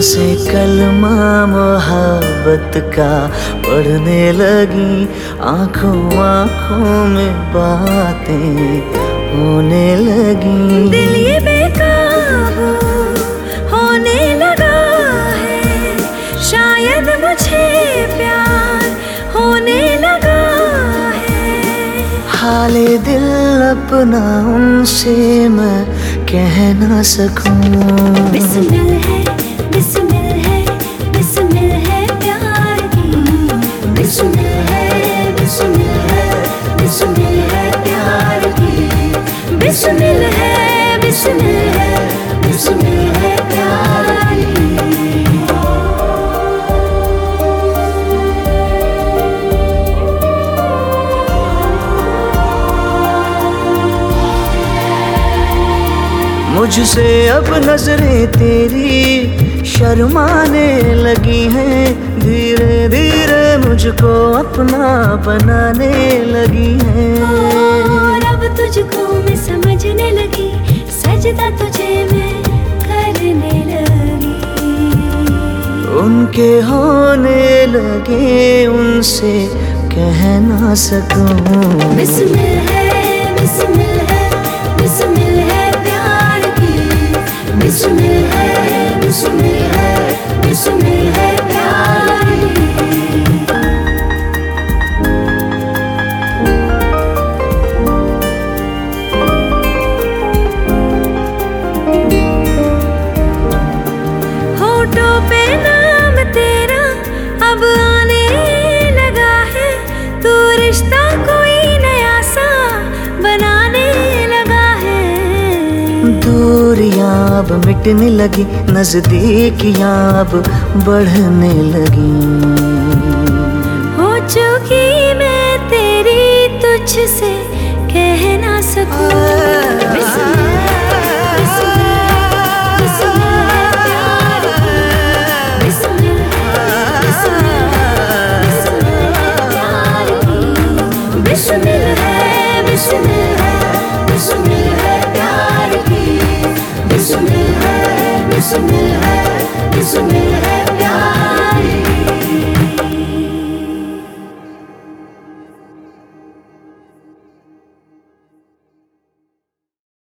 से कलमा मोहब्बत का पढ़ने लगी, आंखों आंखों में बातें होने लगी। दिल ये बेकाबू होने लगा है, शायद मुझे प्यार होने लगा है। हाले दिल अपना उनसे मैं कह ना सकूं। बिस्मिल है, बिस्मिल है, बिस्मिल है प्यार की। बिस्मिल है, बिस्मिल है, बिस्मिल है प्यार की। बिस्मिल है, बिस्मिल है, बिस्मिल है प्यार की। मुझसे अब नजरें तेरी शर्माने लगी हैं, धीरे धीरे मुझको अपना बनाने लगी हैं। और अब तुझको मैं समझने लगी, सजदा तुझे मैं करने लगी। उनके होने लगे उनसे कह ना सकूं। बिस्मिल है, बिस्मिल है, बिस्मिल है प्यार की। बिस्मिल है, बिस्मिल है, बिस्मिल है प्यार की। होठों पे नाम तेरा अब आने लगा है, तू रिश्ता कोई नया सा बनाने लगा है। दूरियां अब मिटने लगी, नजदीकियां अब बढ़ने लगी। हो चुकी मैं तेरी, तुझसे कह ना सकूं। बिस्मिल है, बिस्मिल है, बिस्मिल है प्यार की। बिस्मिल है, बिस्मिल है, बिस्मिल है प्यार की। बिस्मिल है, बिस्मिल है, बिस्मिल है प्यार की। बिस्मिल है, बिस्मिल है, बिस्मिल है प्यार